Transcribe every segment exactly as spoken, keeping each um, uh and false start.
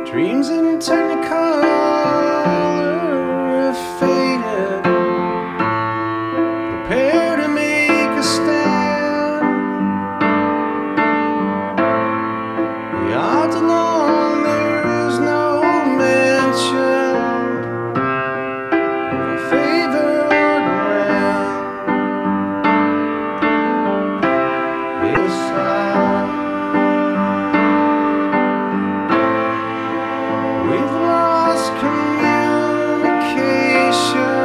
Dreams in technicolor have faded. Prepare to make a stand. The odds are long, there is no mention of a favored land. It's sad. We've lost communication.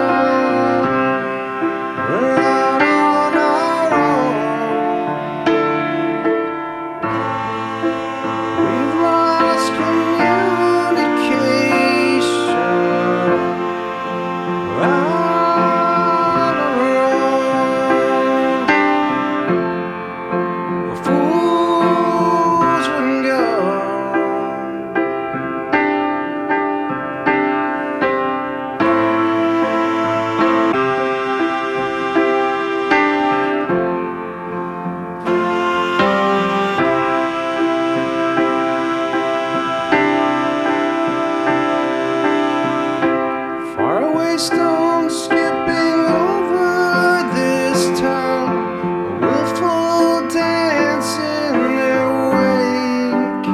We're out on our own. We've lost communication. We're out on our own. The fools wouldn't go. Faraway stones skipping over this town, a willful dance in their wake.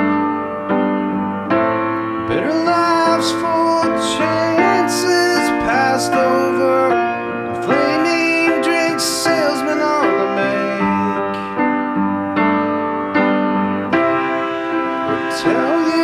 Bitter laughs, full chances passed over, and flaming drinks, salesmen on the make. Would tell you